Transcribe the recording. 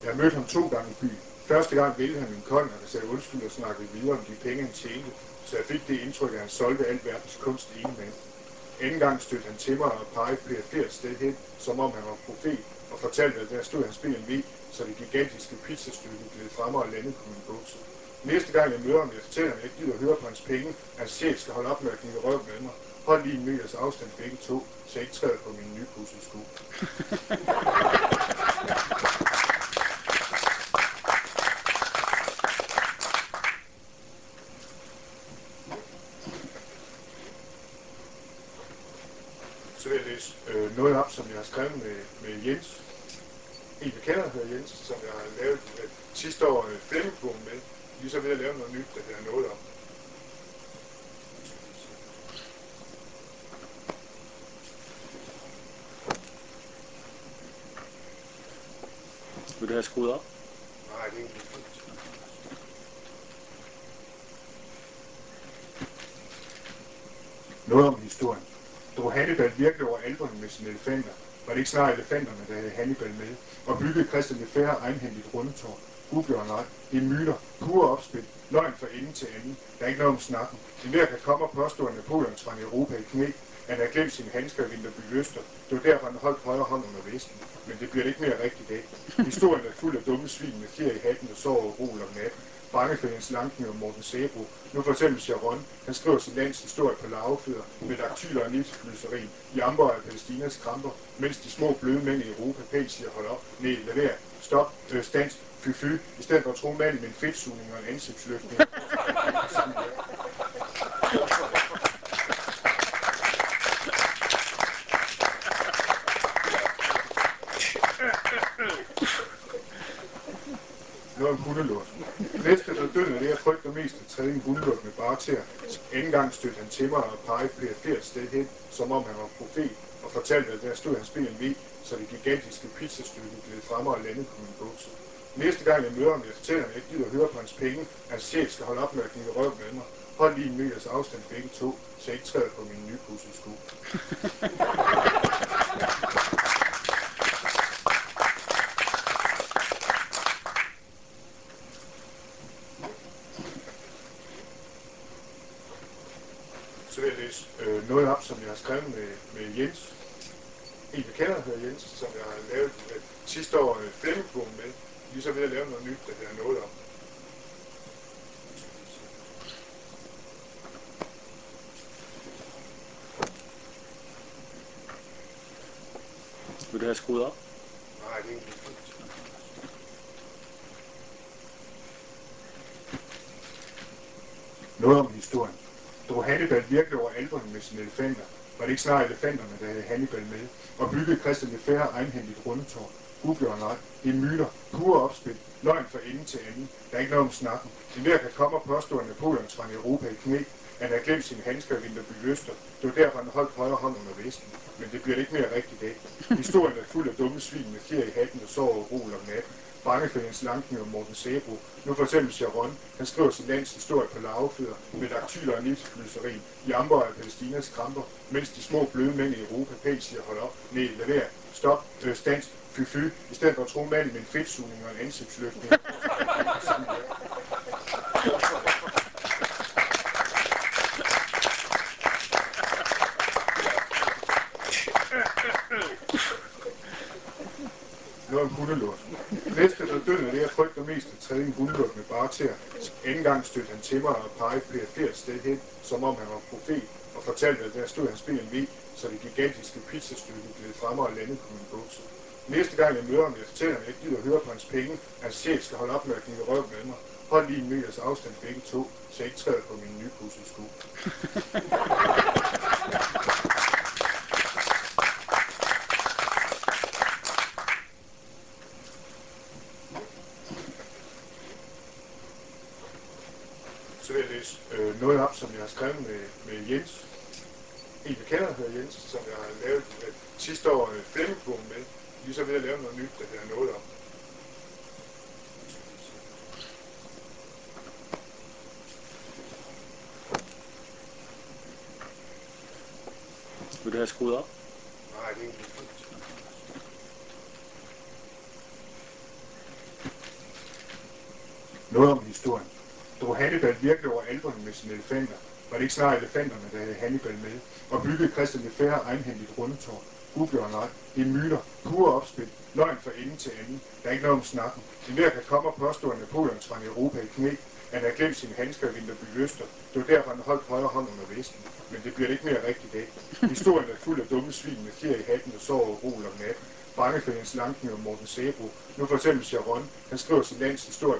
Jeg mødte ham 2 gange i byen. Første gang væltede han min konjak og sagde undskyld og snakkede videre om de penge, han tjente, så jeg fik det indtryk, at han solgte al verdens kunst ene mand. Anden gang stødte han til mig og pegede perifert sted hen, som om han var profet, og fortalte, at der stod hans BMW, så det gigantiske pizzastykke gled frem og landede på mine bukser. Næste gang jeg møder ham, jeg fortæller ham, at jeg ikke gider høre på hans penge, at hans chef skal holde op med at gnide røv med mig. Hold lige en meters afstand begge to, så jeg ikke træder på mine nypudsede sko. Så vil jeg læse noget op, som jeg har skrevet med Jens. En, jeg kender, der hedder Jens, som jeg har lavet sidste år Flemmingbogen med. Vi er så ved at lave noget nyt, der hedder noget om. Nu skal vi se. Vil du have skruet op? Nej, det er egentlig fint. Noget om historien. Drog Hannibal virkelig over alberne med sine elefanter? Var det ikke snarere elefanterne, der havde Hannibal med? Og byggede Christian det Færre egenhændigt rundetårn? Google og nej. Det er myter. Pure opspil. Løgn fra ende til anden. Der er ikke noget om snakken. En hver kan komme og påstå, at Napoleon tvang Europa i knæ. Han havde glemt sine handsker i Vinterby Øster. Det var derfor, han holdt højre hånd under vesten. Men det bliver det ikke mere rigtigt af. Historien er fuld af dumme svin med fjer i hatten, der sover og rol om natten. Bange for Jens Langkniv og Morten Sabro. Nu for eksempel Sharon. Han skriver sin lands historie på lavefødder med daktyler og nilsflyserin i amber af Palæstinas kramper, mens de små bløde mænd i Europa pænt siger hold op, nej, lad være, stop, stands, fy, i stedet for at tro manden med en fedtsugning og en ansigtsløftning. Noget om hundelort. Næste for døden er det, jeg frygter mest at træde en hundelort med bare tæer. Anden gang stødte han til mig og pegede perifert sted hen, som om han var profet, og fortalte, at der stod hans BMW, så det gigantiske pizzastykke gled frem og landede på mine bukser. Næste gang jeg møder ham, jeg fortæller ham, at jeg ikke gider høre på hans penge, at hans chef skal holde op med at gnide røv med mig. Hold lige en meters afstand begge to, så jeg ikke træder på mine nypudsede sko. Så vil jeg læse noget op, som jeg har skrevet med Jens. En, jeg kender, der hedder Jens, som jeg har lavet sidste år Flemmingbogen med. Vi er så ved at lave noget nyt, der hedder noget om. Nu skal vi se. Vil du have skruet op? Nej, det er egentlig fint. Noget om historien. Drog Hannibal virkelig over alberne med sine elefanter? Var det ikke snarere elefanterne, der havde Hannibal med? Og byggede Christian det Færre egenhændigt rundetårn? Google og nej. Det er myter. Pure opspil. Løgn fra ende til anden. Der er ikke noget om snakken. En hver kan komme og påstå, at Napoleon tvang Europa i knæ. Han havde glemt sine handsker i Vinterby Øster. Det var derfor, han holdt højre hånd under vesten. Men det bliver det ikke mere rigtigt af. Historien er fuld af dumme svin med fjer i hatten, der sover og rol om natten. Bange for Jens Langkniv og Morten Sabro. Nu for eksempel Sharon. Han skriver sin lands historie på lavefødder med daktyler og nilsflyserin i amber af Palæstinas kramper, mens de små bløde mænd i Europa pænt siger hold op, nej, lad være, stop, stands, fy, i stedet for at tro manden med en fedtsugning og en ansigtsløftning. Noget om hundelort. Næste for døden er det, jeg frygter mest at træde en hundelort med bare tæer. Anden gang stødte han til mig og pegede perifert sted hen, som om han var profet, og fortalte, at der stod hans BMW, så det gigantiske pizzastykke gled frem og landede på mine bukser. Næste gang jeg møder ham, jeg fortæller ham, at jeg ikke gider høre på hans penge, at hans chef skal holde op med at gnide røv med mig. Hold lige en meters afstand begge to, så jeg ikke træder på mine nypudsede sko. Så vil jeg læse noget op, som jeg har skrevet med Jens. En, jeg kender, der hedder Jens, som jeg har lavet sidste år Flemmingbogen med. Vi er så ved at lave noget nyt, der hedder noget om. Nu skal vi se. Vil du have skruet op? Nej, det er egentlig fint. Noget om historien. Drog Hannibal virkelig over Alperne med sine elefanter? Var det ikke snarere elefanterne, der havde Hannibal med? Og byggede Christian det Færre egenhændigt rundetårn? Google og nej. Det er myter. Pure opspil. Løgn fra ende til anden. Der er ikke noget om snakken. En hver kan komme og påstå, at Napoleon tvang Europa i knæ. Han havde glemt sine handsker i Vinterby Øster. Det var derfor, han holdt højre hånd under vesten. Men det bliver det ikke mere rigtigt af. Historien er fuld af dumme svin med fjer i hatten og sover og rol om natten. Bange for Jens Langkniv og Morten Sabro. Nu for eksempel Sharon. Han skriver sin lands historie